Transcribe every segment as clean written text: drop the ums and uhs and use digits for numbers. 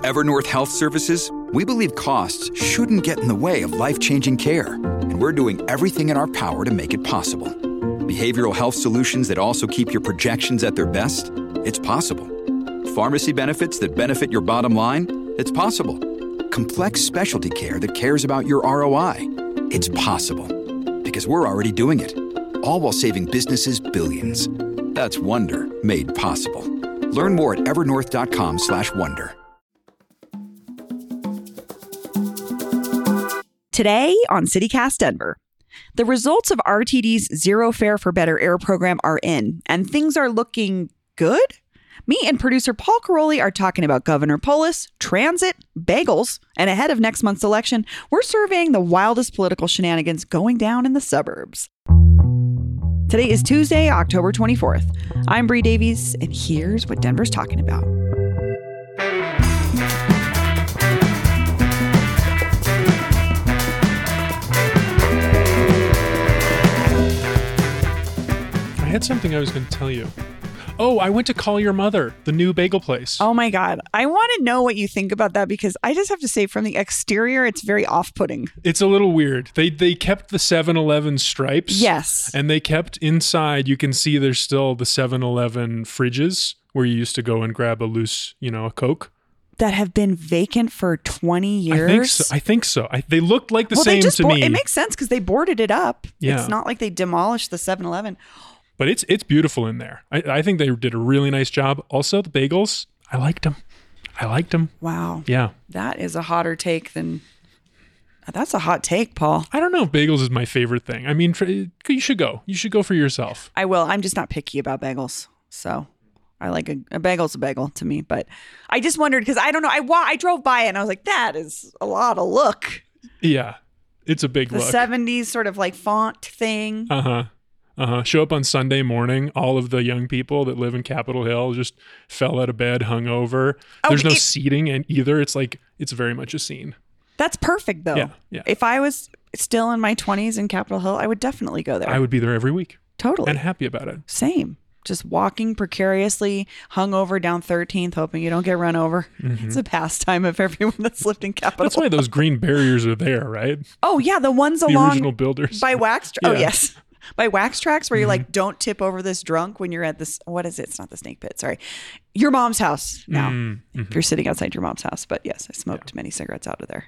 At Evernorth Health Services, we believe costs shouldn't get in the way of life-changing care, and we're doing everything in our power to make it possible. Behavioral health solutions that also keep your projections at their best? It's possible. Pharmacy benefits that benefit your bottom line? It's possible. Complex specialty care that cares about your ROI? It's possible. Because we're already doing it. All while saving businesses billions. That's Wonder made possible. Learn more at evernorth.com/wonder. Today on CityCast Denver, the results of RTD's Zero Fare for Better Air program are in, and things are looking good. Me and producer Paul Caroli are talking about Governor Polis, transit, bagels, and ahead of next month's election, we're surveying the wildest political shenanigans going down in the suburbs. Today is Tuesday, October 24th. I'm Bree Davies, and here's what Denver's talking about. I had something I was going to tell you. Oh, I went to Call Your Mother, the new bagel place. Oh my God. I want to know what you think about that because I just have to say from the exterior, it's very off-putting. It's a little weird. They kept the 7-Eleven stripes. Yes. And they kept inside, you can see there's still the 7-Eleven fridges where you used to go and grab a loose, a Coke. That have been vacant for 20 years? I think so. They looked like the same to me. It makes sense because they boarded it up. Yeah. It's not like they demolished the 7-Eleven. But it's beautiful in there. I think they did a really nice job. Also, the bagels, I liked them. Wow. Yeah. That is a hotter take than... That's a hot take, Paul. I don't know if bagels is my favorite thing. I mean, you should go. You should go for yourself. I will. I'm just not picky about bagels. So I like a bagel's a bagel to me. But I just wondered because I don't know. I drove by it and I was like, that is a lot of look. Yeah. It's a big look. The 70s sort of like font thing. Show up on Sunday morning. All of the young people that live in Capitol Hill just fell out of bed, hungover. There's no seating and either. It's like, it's very much a scene. That's perfect though. Yeah. If I was still in my 20s in Capitol Hill, I would definitely go there. I would be there every week. Totally. And happy about it. Same. Just walking precariously, hungover down 13th, hoping you don't get run over. Mm-hmm. It's a pastime of everyone that's lived in Capitol. That's why those green barriers are there, right? Oh yeah, the ones the along original builders by wax. Oh yes. By wax tracks where you're like, don't tip over this drunk when you're at this, what is it? It's not the snake pit. Sorry. Your mom's house now. Mm-hmm. If you're sitting outside your mom's house. But yes, I smoked many cigarettes out of there.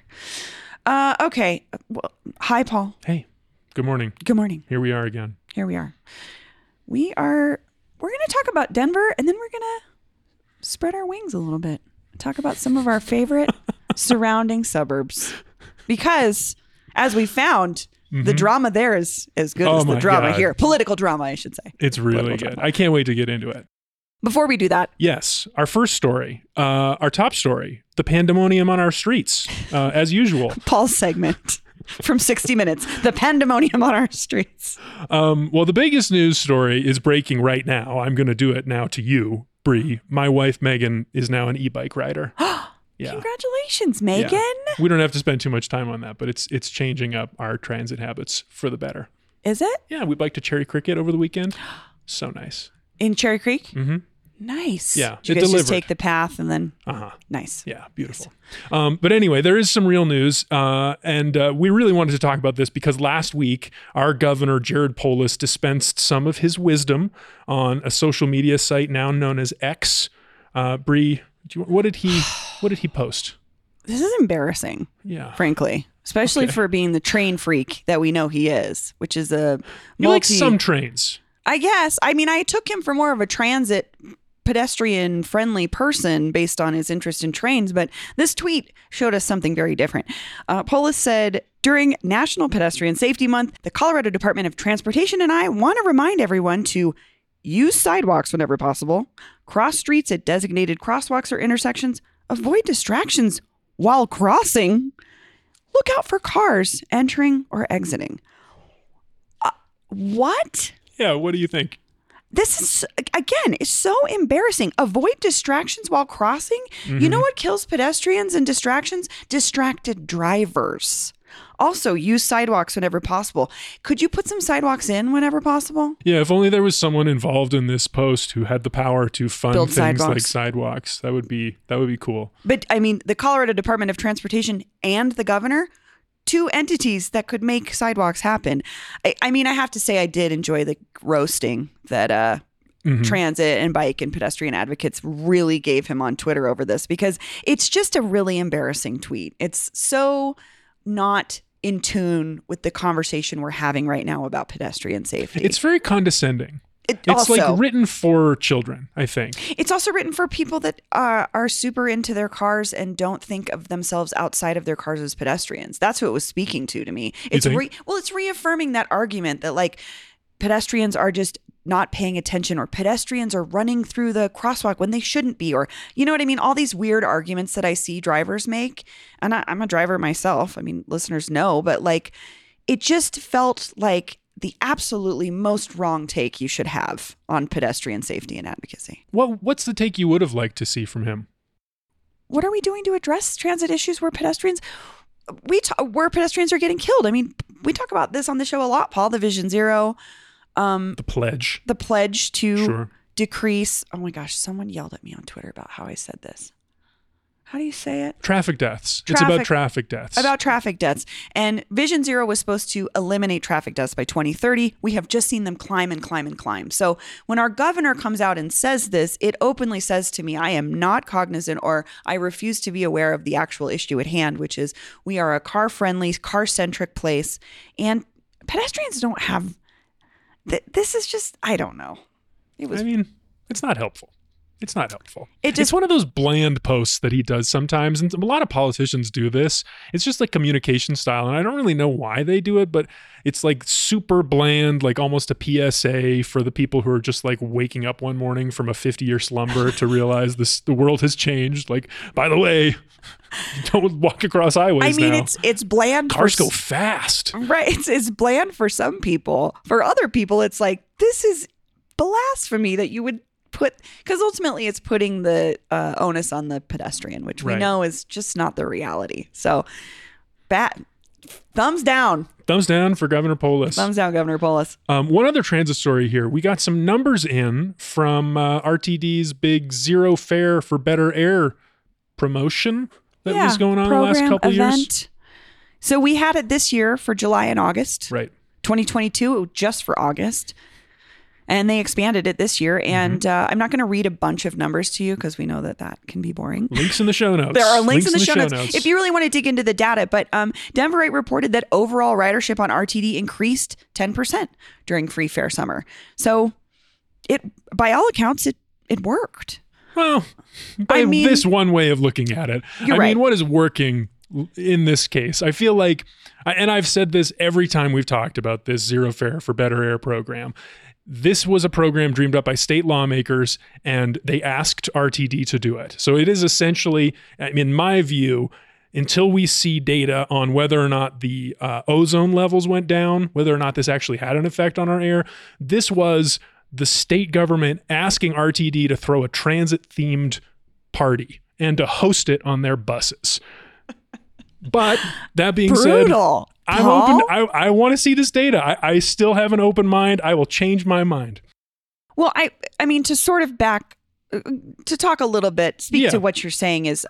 Okay. Well, hi, Paul. Hey, good morning. Good morning. Here we are again. We're going to talk about Denver and then we're going to spread our wings a little bit. Talk about some of our favorite surrounding suburbs. Because as we found, the drama there is as good as the drama here. Political drama, I should say. It's really good. I can't wait to get into it. Before we do that. Yes. Our first story, our top story, the pandemonium on our streets, as usual. Paul's segment from 60 Minutes, the pandemonium on our streets. Well, the biggest news story is breaking right now. I'm going to do it now to you, Bree. My wife, Megan, is now an e-bike rider. Yeah. Congratulations, Megan. Yeah. We don't have to spend too much time on that, but it's changing up our transit habits for the better. Is it? Yeah, we biked to Cherry Cricket over the weekend. So nice. In Cherry Creek? Mm-hmm. Nice. Yeah, Did you guys just take the path and then? Nice. Yeah, beautiful. Nice. But anyway, there is some real news, and we really wanted to talk about this because last week our governor Jared Polis dispensed some of his wisdom on a social media site now known as X. Bree, what did he post? This is embarrassing. Yeah. Frankly. Especially for being the train freak that we know he is, which is a He likes some trains. I guess. I mean, I took him for more of a transit pedestrian friendly person based on his interest in trains, but this tweet showed us something very different. Polis said, during National Pedestrian Safety Month, the Colorado Department of Transportation and I want to remind everyone to use sidewalks whenever possible, cross streets at designated crosswalks or intersections, avoid distractions while crossing, look out for cars entering or exiting. What? Yeah, what do you think? This is, again, it's so embarrassing. Avoid distractions while crossing. Mm-hmm. You know what kills pedestrians and distractions? Distracted drivers. Also, use sidewalks whenever possible. Could you put some sidewalks in whenever possible? Yeah, if only there was someone involved in this post who had the power to fund Build things sidewalks. like sidewalks. That would be cool. But I mean, the Colorado Department of Transportation and the governor, two entities that could make sidewalks happen. I mean, I have to say I did enjoy the roasting that transit and bike and pedestrian advocates really gave him on Twitter over this, because it's just a really embarrassing tweet. It's so not in tune with the conversation we're having right now about pedestrian safety. It's very condescending. It's also, like written for children, I think. It's also written for people that are super into their cars and don't think of themselves outside of their cars as pedestrians. That's what it was speaking to me. It's it's reaffirming that argument that like pedestrians are just not paying attention, or pedestrians are running through the crosswalk when they shouldn't be, or you know what I mean? All these weird arguments that I see drivers make. And I'm a driver myself. I mean, listeners know, but like it just felt like the absolutely most wrong take you should have on pedestrian safety and advocacy. What's the take you would have liked to see from him? What are we doing to address transit issues where pedestrians are getting killed? I mean, we talk about this on the show a lot, Paul, the Vision Zero. The pledge to decrease. Oh my gosh, someone yelled at me on Twitter about how I said this. How do you say it? Traffic deaths. It's about traffic deaths. About traffic deaths. And Vision Zero was supposed to eliminate traffic deaths by 2030. We have just seen them climb and climb and climb. So when our governor comes out and says this, it openly says to me, I am not cognizant, or I refuse to be aware of the actual issue at hand, which is we are a car-friendly, car-centric place. And pedestrians don't have... This is just, I don't know. I mean, it's not helpful. It's not helpful. It's one of those bland posts that he does sometimes. And a lot of politicians do this. It's just like communication style. And I don't really know why they do it, but it's like super bland, like almost a PSA for the people who are just like waking up one morning from a 50-year slumber to realize the world has changed. Like, by the way, don't walk across highways now. It's bland. Cars go fast. Right. It's bland for some people. For other people, it's like, this is blasphemy that you would put, because ultimately it's putting the onus on the pedestrian, which we know is just not the reality. So thumbs down. Thumbs down for Governor Polis. Thumbs down, Governor Polis. One other transit story here. We got some numbers in from RTD's big Zero Fare for Better Air promotion that was going on the last couple years. So we had it this year for July and August. Right. 2022, just for August. And they expanded it this year. And I'm not going to read a bunch of numbers to you because we know that can be boring. Links in the show notes. There are links in the show notes if you really want to dig into the data. But Denverite reported that overall ridership on RTD increased 10% during free fare summer. So by all accounts, it worked. Well, this one way of looking at it. I mean, what is working in this case? I feel like, and I've said this every time we've talked about this Zero Fare for Better Air program. This was a program dreamed up by state lawmakers, and they asked RTD to do it. So it is essentially, in my view, until we see data on whether or not the ozone levels went down, whether or not this actually had an effect on our air, this was the state government asking RTD to throw a transit-themed party and to host it on their buses. But that being said, I'm open. I want to see this data. I still have an open mind. I will change my mind. Well, I mean, to sort of to talk a little bit, speak to what you're saying is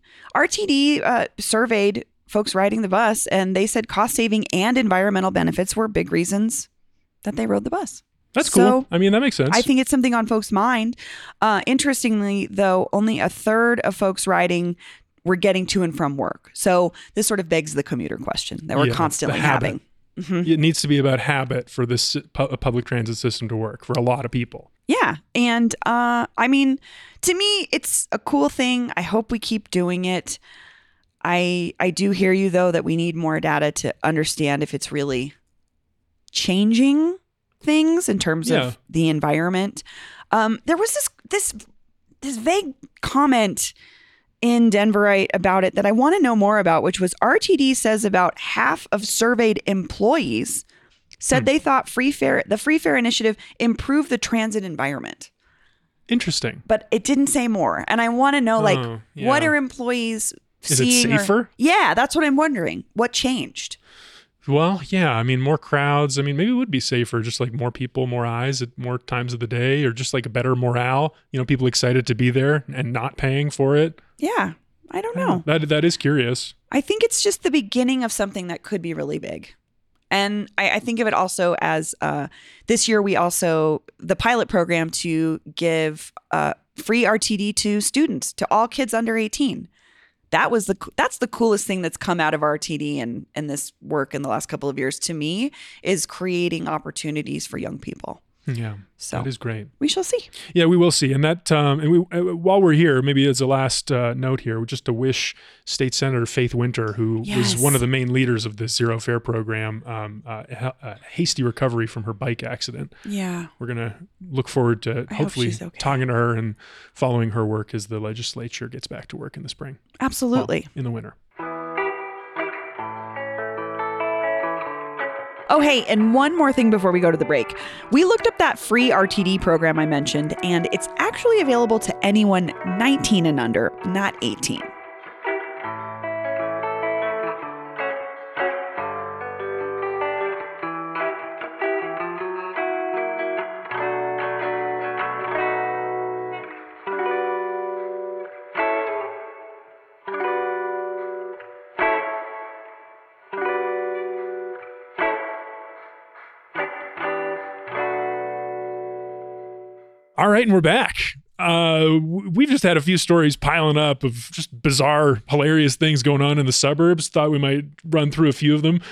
RTD surveyed folks riding the bus, and they said cost saving and environmental benefits were big reasons that they rode the bus. That's cool. I mean, that makes sense. I think it's something on folks' mind. Interestingly, though, only a third of folks riding were getting to and from work. So this sort of begs the commuter question that we're constantly having. Mm-hmm. It needs to be about habit for this public transit system to work for a lot of people. Yeah. And I mean, to me, it's a cool thing. I hope we keep doing it. I do hear you, though, that we need more data to understand if it's really changing things in terms of the environment. There was this vague comment in Denverite about it that I want to know more about, which was RTD says about half of surveyed employees said they thought the free fare initiative improved the transit environment. Interesting. But it didn't say more. And I want to know, what are employees Is it safer? Yeah, that's what I'm wondering. What changed? Well, yeah. I mean, more crowds. I mean, maybe it would be safer, just like more people, more eyes at more times of the day, or just like a better morale. People excited to be there and not paying for it. Yeah, I don't know. That is curious. I think it's just the beginning of something that could be really big. And I think of it also as this year the pilot program to give free RTD to students, to all kids under 18. That's the coolest thing that's come out of RTD and this work in the last couple of years to me, is creating opportunities for young people. Yeah, so that is great. We shall see. Yeah, we will see. And that, while we're here, maybe as a last note here, just to wish State Senator Faith Winter, who was one of the main leaders of this Zero Fare program, a hasty recovery from her bike accident. Yeah, we're gonna look forward to hopefully talking to her and following her work as the legislature gets back to work in the spring. Absolutely, in the winter. Oh, hey, and one more thing before we go to the break. We looked up that free RTD program I mentioned, and it's actually available to anyone 19 and under, not 18. All right, and we're back. We've just had a few stories piling up of just bizarre, hilarious things going on in the suburbs. Thought we might run through a few of them.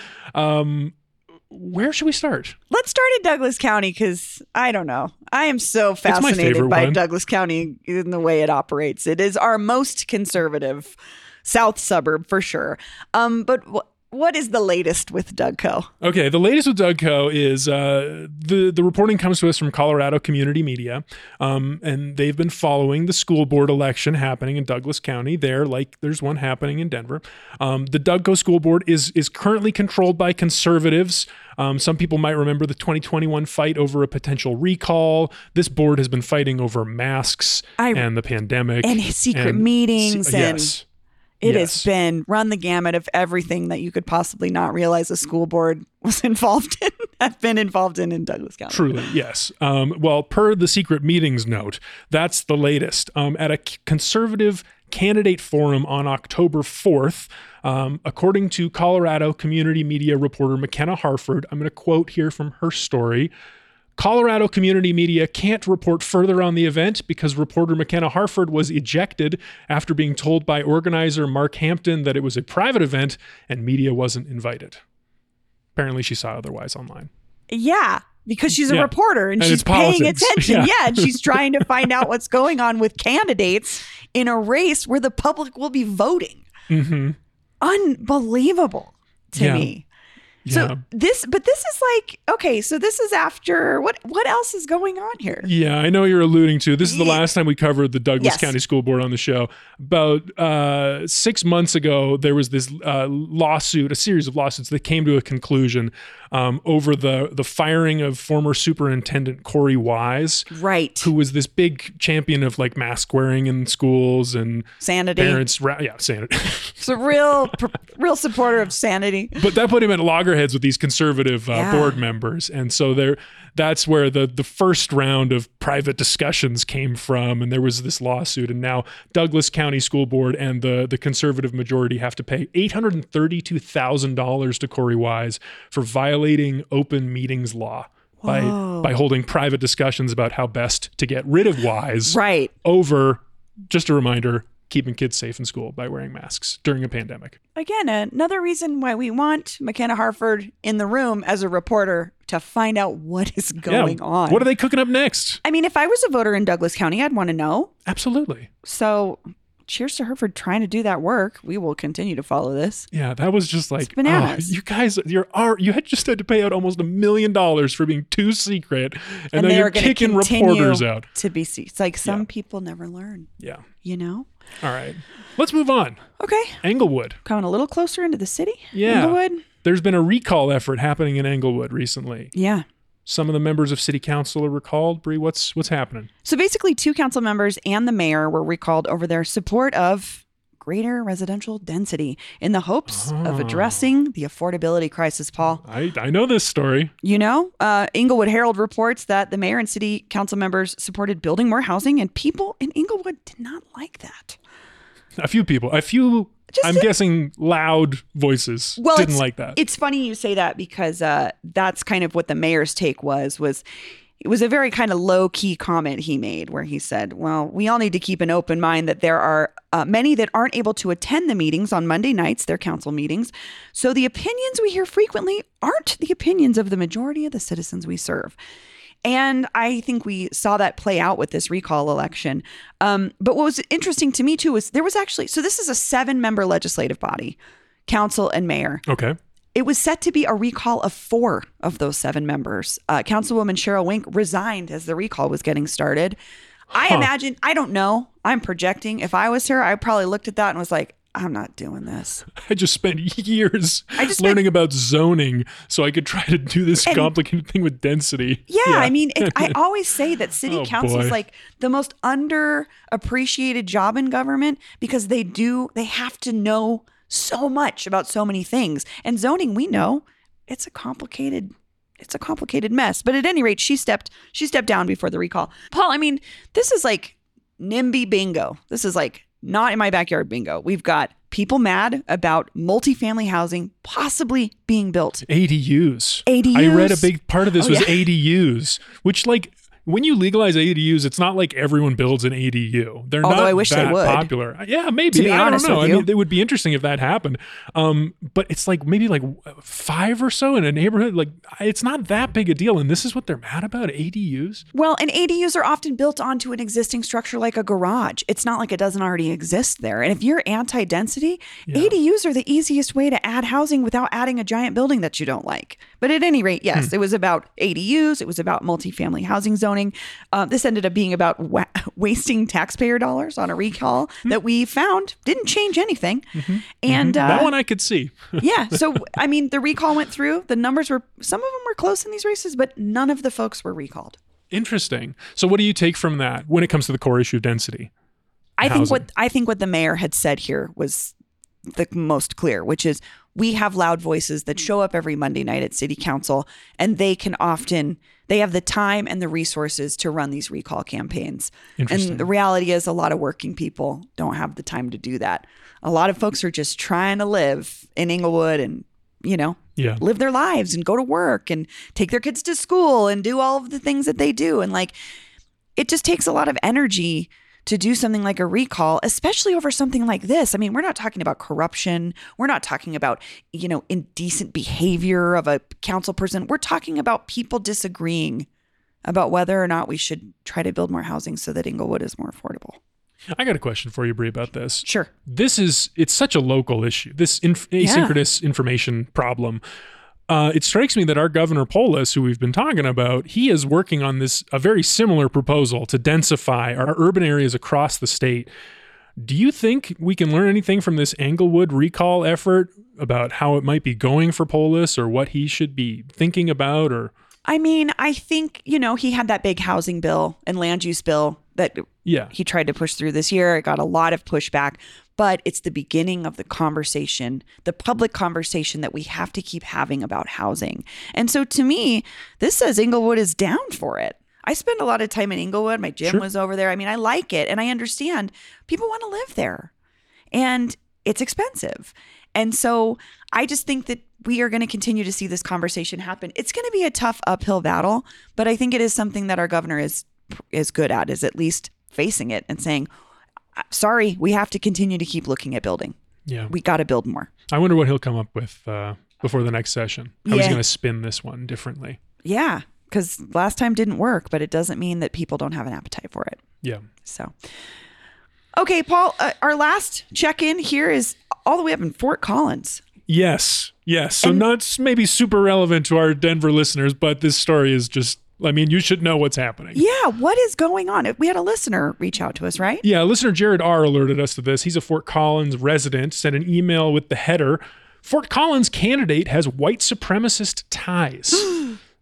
Where should we start? Let's start in Douglas County because, I don't know, I am so fascinated by Douglas County in the way it operates. It is our most conservative south suburb for sure. But what is the latest with DougCo? Okay, the latest with DougCo is the reporting comes to us from Colorado Community Media, and they've been following the school board election happening in Douglas County there, like there's one happening in Denver. The DougCo school board is currently controlled by conservatives. Some people might remember the 2021 fight over a potential recall. This board has been fighting over masks and the pandemic. And secret meetings. Yes. It has been run the gamut of everything that you could possibly not realize a school board was involved in, have been involved in Douglas County. Truly, yes. Well, per the secret meetings note, that's the latest. At a conservative candidate forum on October 4th, according to Colorado Community Media reporter McKenna Harford, I'm going to quote here from her story. Colorado Community Media can't report further on the event because reporter McKenna Harford was ejected after being told by organizer Mark Hampton that it was a private event and media wasn't invited. Apparently she saw otherwise online. Yeah, because she's a reporter and she's paying attention. Yeah, and she's trying to find out what's going on with candidates in a race where the public will be voting. Mm-hmm. Unbelievable to me. So this is like, okay, so this is after, what else is going on here? Yeah, I know you're alluding to, this is the last time we covered the Douglas County School Board on the show. About 6 months ago, there was this lawsuit, a series of lawsuits that came to a conclusion over the firing of former superintendent Corey Wise. Right. Who was this big champion of like mask wearing in schools and sanity. Parents, sanity. It's a real supporter of sanity. But that put him at loggerheads with these conservative board members. And so that's where the first round of private discussions came from. And there was this lawsuit. And now Douglas County School Board and the conservative majority have to pay $832,000 to Corey Wise for violating open meetings law by holding private discussions about how best to get rid of Wise. Right. Over, just a reminder, keeping kids safe in school by wearing masks during a pandemic. Again, another reason why we want McKenna Harford in the room as a reporter to find out what is going on. What are they cooking up next? I mean, if I was a voter in Douglas County, I'd want to know. Absolutely. So cheers to her for trying to do that work. We will continue to follow this. Yeah, that was just like, it's bananas. You guys, you had just had to pay out almost $1 million for being too secret, and then you're kicking reporters out. To be, it's like some people never learn. Yeah. You know? All right. Let's move on. Okay. Englewood. Coming a little closer into the city. Yeah. Englewood. There's been a recall effort happening in Englewood recently. Yeah. Some of the members of city council are recalled. Bree, what's happening? So basically 2 council members and the mayor were recalled over their support of greater residential density in the hopes of addressing the affordability crisis, Paul. I know this story. You know, Inglewood Herald reports that the mayor and city council members supported building more housing, and people in Inglewood did not like that. A few, I'm guessing loud voices didn't like that. It's funny you say that because that's kind of what the mayor's take was it was a very kind of low-key comment he made where he said, well, we all need to keep an open mind that there are many that aren't able to attend the meetings on Monday nights, their council meetings. So the opinions we hear frequently aren't the opinions of the majority of the citizens we serve. And I think we saw that play out with this recall election. But what was interesting to me, too, was there was actually, so this is a 7-member legislative body, council and mayor. Okay. It was set to be a recall of 4 of those 7 members. Councilwoman Cheryl Wink resigned as the recall was getting started. I imagine, I don't know, I'm projecting. If I was her, I probably looked at that and was like, I'm not doing this. I just spent years learning about zoning so I could try to do this complicated thing with density. Yeah. I mean, I always say that city council is like the most underappreciated job in government because they have to know so much about so many things. And zoning, we know, it's a complicated mess. But at any rate, she stepped down before the recall. Paul, I mean, this is like NIMBY bingo. This is like not in my backyard bingo. We've got people mad about multifamily housing possibly being built. ADUs. I read a big part of this was ADUs, which like when you legalize ADUs, it's not like everyone builds an ADU. They're not I wish that they would. popular. Yeah, maybe. To be I honest don't know. with you. I mean, it would be interesting if that happened. But it's like maybe like 5 or so in a neighborhood. Like it's not that big a deal. And this is what they're mad about, ADUs? Well, and ADUs are often built onto an existing structure like a garage. It's not like it doesn't already exist there. And if you're anti-density, ADUs are the easiest way to add housing without adding a giant building that you don't like. But at any rate, yes, it was about ADUs. It was about multifamily housing zoning. This ended up being about wasting taxpayer dollars on a recall that we found didn't change anything. And that one I could see. Yeah. So, I mean, the recall went through. The numbers some of them were close in these races, but none of the folks were recalled. Interesting. So what do you take from that when it comes to the core issue of density? I think what the mayor had said here was the most clear, which is we have loud voices that show up every Monday night at city council, and they have the time and the resources to run these recall campaigns. And the reality is a lot of working people don't have the time to do that. A lot of folks are just trying to live in Inglewood and, live their lives and go to work and take their kids to school and do all of the things that they do. And like, it just takes a lot of energy to do something like a recall, especially over something like this. I mean, we're not talking about corruption. We're not talking about, indecent behavior of a council person. We're talking about people disagreeing about whether or not we should try to build more housing so that Inglewood is more affordable. I got a question for you, Brie, about this. Sure. It's such a local issue, this asynchronous information problem. It strikes me that our Governor Polis, who we've been talking about, he is working on a very similar proposal to densify our urban areas across the state. Do you think we can learn anything from this Englewood recall effort about how it might be going for Polis or what he should be thinking about? Or I mean, I think, he had that big housing bill and land use bill that he tried to push through this year. It got a lot of pushback. But it's the beginning of the conversation, the public conversation that we have to keep having about housing. And so to me, this says Inglewood is down for it. I spend a lot of time in Inglewood. My gym was over there. I mean, I like it. And I understand people want to live there. And it's expensive. And so I just think that we are going to continue to see this conversation happen. It's going to be a tough uphill battle. But I think it is something that our governor is good at, is at least facing it and saying, sorry, we have to continue to keep looking at building. Yeah. We got to build more. I wonder what he'll come up with before the next session. How he's going to spin this one differently. Yeah, because last time didn't work, but it doesn't mean that people don't have an appetite for it. Yeah. So, okay, Paul, our last check-in here is all the way up in Fort Collins. Yes. So not maybe super relevant to our Denver listeners, but this story is just, you should know what's happening. Yeah, what is going on? We had a listener reach out to us, right? Yeah, listener Jared R. alerted us to this. He's a Fort Collins resident, sent an email with the header, Fort Collins candidate has white supremacist ties.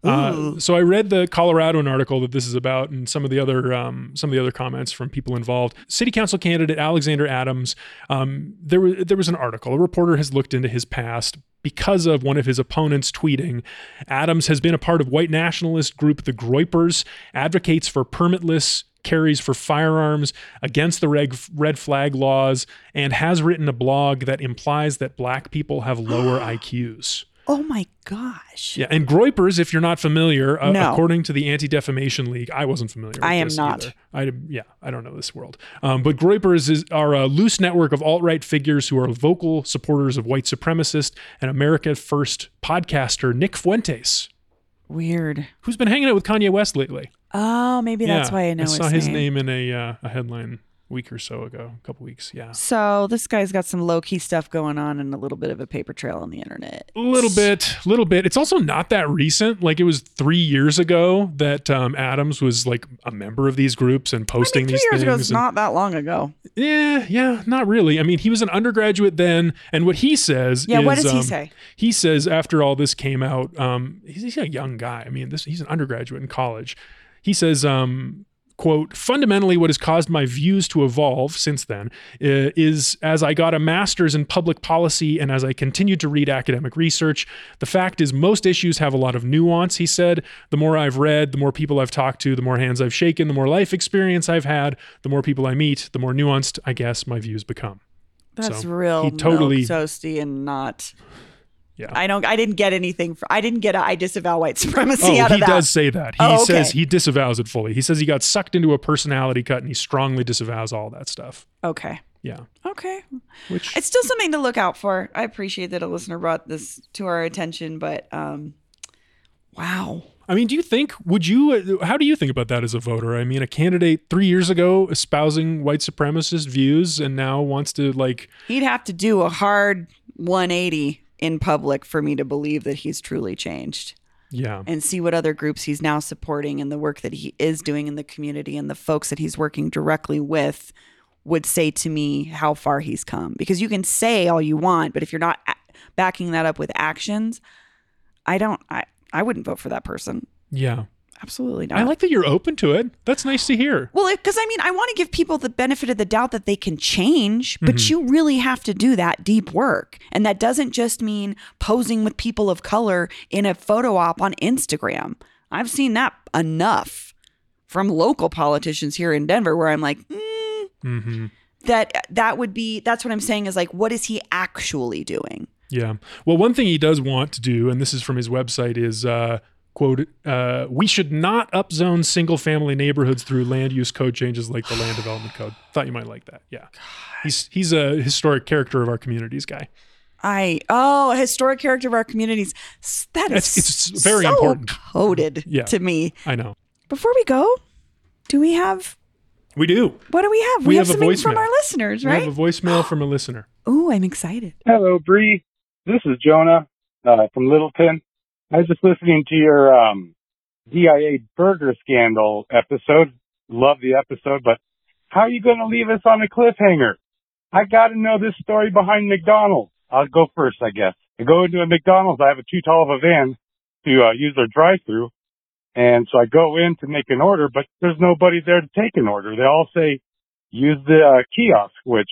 So I read the Coloradoan article that this is about, and some of the other comments from people involved. City council candidate Alexander Adams. There was an article. A reporter has looked into his past because of one of his opponents tweeting. Adams has been a part of white nationalist group the Groypers, advocates for permitless carries for firearms, against the red flag laws, and has written a blog that implies that black people have lower IQs. Oh my gosh. Yeah, and Groypers, if you're not familiar, No. according to the Anti-Defamation League, I wasn't familiar with I am this not. either. I don't know this world. But Groypers are a loose network of alt-right figures who are vocal supporters of white supremacist and America First podcaster Nick Fuentes, Weird. who's been hanging out with Kanye West lately. Oh, maybe that's why I know I saw his name. name in a headline a week or so ago, a couple weeks. Yeah. So this guy's got some low-key stuff going on and a little bit of a paper trail on the internet. A little bit. It's also not that recent. Like, it was 3 years ago that Adams was like a member of these groups and posting these 3 years things. ago is not that long ago. Yeah, not really. I mean, he was an undergraduate then, and what he says is... What does he say? He says after all this came out, he's a young guy. I mean, he's an undergraduate in college. He says, quote, fundamentally what has caused my views to evolve since then is as I got a master's in public policy and as I continued to read academic research. The fact is most issues have a lot of nuance, he said. The more I've read, the more people I've talked to, the more hands I've shaken, the more life experience I've had, the more people I meet, the more nuanced, I guess, my views become. That's So real he totally- milk toasty and not... Yeah. I didn't get anything. I didn't get I disavow white supremacy out of He that. does say that. He Oh, okay. says he disavows it fully. He says he got sucked into a personality cut and he strongly disavows all that stuff. Okay. Yeah. Okay. Which It's still something to look out for. I appreciate that a listener brought this to our attention, but wow. I mean, how do you think about that as a voter? I mean, a candidate 3 years ago espousing white supremacist views and now wants to He'd have to do a hard 180 in public for me to believe that he's truly changed. Yeah. And see what other groups he's now supporting and the work that he is doing in the community and the folks that he's working directly with would say to me how far he's come. Because you can say all you want, but if you're not backing that up with actions, I wouldn't vote for that person. Yeah. Absolutely not. I like that you're open to it. That's nice to hear. Well, because I want to give people the benefit of the doubt that they can change, but you really have to do that deep work. And that doesn't just mean posing with people of color in a photo op on Instagram. I've seen that enough from local politicians here in Denver where I'm like, that's what I'm saying is like, what is he actually doing? Yeah. Well, one thing he does want to do, and this is from his website, is quote, we should not upzone single-family neighborhoods through land use code changes like the Land Development Code. Thought you might like that. Yeah. He's a historic character of our communities guy. A historic character of our communities. It's very so important. Coded to me. I know. Before we go, we do. What do we have? We have something from our listeners, right? We have a voicemail from a listener. Ooh, I'm excited. Hello, Bree. This is Jonah from Littleton. I was just listening to your DIA burger scandal episode. Love the episode, but how are you going to leave us on a cliffhanger? I got to know this story behind McDonald's. I'll go first, I guess. I go into a McDonald's. I have too tall of a van to use their drive-thru. And so I go in to make an order, but there's nobody there to take an order. They all say, use the kiosk, which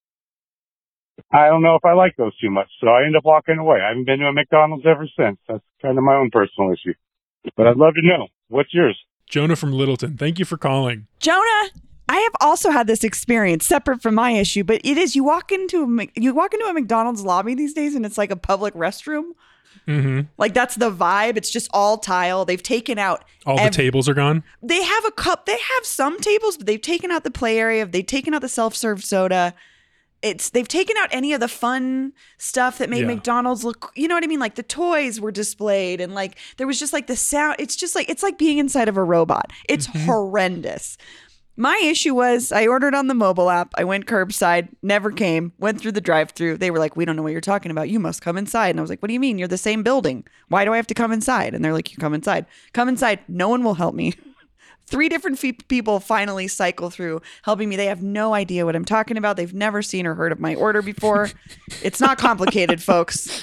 I don't know if I like those too much. So I end up walking away. I haven't been to a McDonald's ever since. That's kind of my own personal issue. But I'd love to know. What's yours? Jonah from Littleton. Thank you for calling. Jonah, I have also had this experience separate from my issue, but it is you walk into a McDonald's lobby these days and it's like a public restroom. Mm-hmm. Like that's the vibe. It's just all tile. They've taken out the tables are gone. They have they have some tables, but they've taken out the play area. They've taken out the self-serve soda. They've taken out any of the fun stuff that made McDonald's look, you know what I mean? Like the toys were displayed and like there was just like the sound. It's like being inside of a robot. It's horrendous. My issue was I ordered on the mobile app. I went curbside, never came, went through the drive-thru. They were like, we don't know what you're talking about. You must come inside. And I was like, what do you mean? You're the same building. Why do I have to come inside? And they're like, you come inside. Come inside. No one will help me. 3 different people finally cycle through helping me. They have no idea what I'm talking about. They've never seen or heard of my order before. It's not complicated, folks.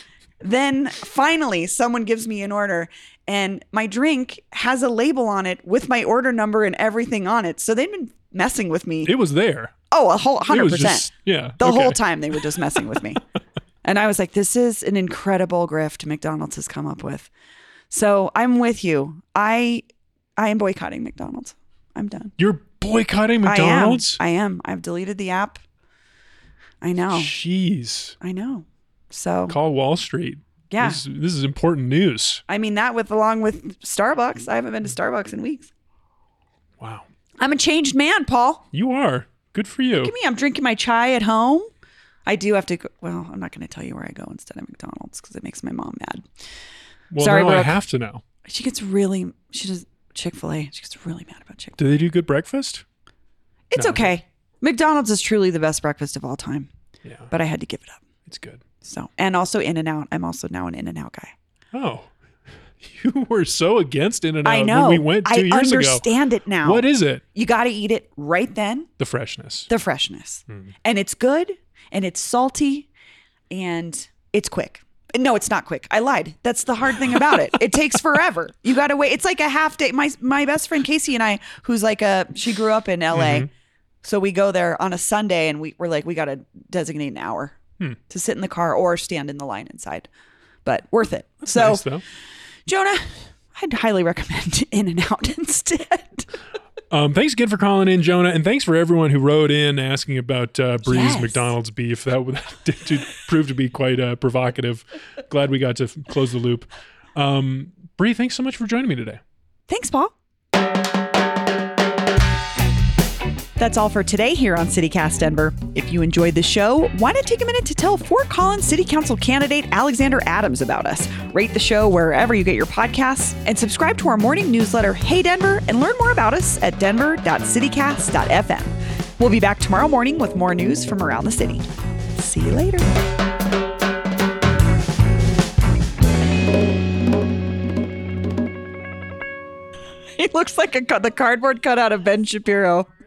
Then finally, someone gives me an order, and my drink has a label on it with my order number and everything on it. So they've been messing with me. It was there. Oh, a whole 100%. It was just, yeah. The okay. whole time they were just messing with me. And I was like, this is an incredible grift McDonald's has come up with. So I'm with you. I am boycotting McDonald's. I'm done. You're boycotting McDonald's? I am. I've deleted the app. I know. Jeez. I know. So Call Wall Street. yeah. This is important news. I mean, that along with Starbucks. I haven't been to Starbucks in weeks. Wow. I'm a changed man, Paul. You are. Good for you. Look at me. I'm drinking my chai at home. I do have to go. Well, I'm not going to tell you where I go instead of McDonald's because it makes my mom mad. Well, Sorry, now I Brooke. have to know. She does Chick-fil-A. She gets really mad about Chick-fil-A. Do they do good breakfast? It's No. okay. McDonald's is truly the best breakfast of all time, Yeah. but I had to give it up. It's good. So, and also In-N-Out. I'm also now an In-N-Out guy. Oh. You were so against In-N-Out I know. when we went 2 years ago. I understand it now. What is it? You got to eat it right then. The freshness. The freshness. And it's good and it's salty and it's quick. No, it's not quick. I lied. That's the hard thing about it. It takes forever. You got to wait. It's like a half day. My best friend Casey and I, who's like she grew up in LA. So we go there on a Sunday and we're like, we got to designate an hour to sit in the car or stand in the line inside. But worth it. That's so nice, though. Jonah, I'd highly recommend In-N-Out instead. Thanks again for calling in, Jonah, and thanks for everyone who wrote in asking about Bree's Yes. McDonald's beef. That did prove to be quite provocative. Glad we got to close the loop. Bree, thanks so much for joining me today. Thanks, Paul. That's all for today here on CityCast Denver. If you enjoyed the show, why not take a minute to tell Fort Collins City Council candidate Alexander Adams about us? Rate the show wherever you get your podcasts and subscribe to our morning newsletter, Hey Denver, and learn more about us at denver.citycast.fm. We'll be back tomorrow morning with more news from around the city. See you later. He looks like the cardboard cutout of Ben Shapiro.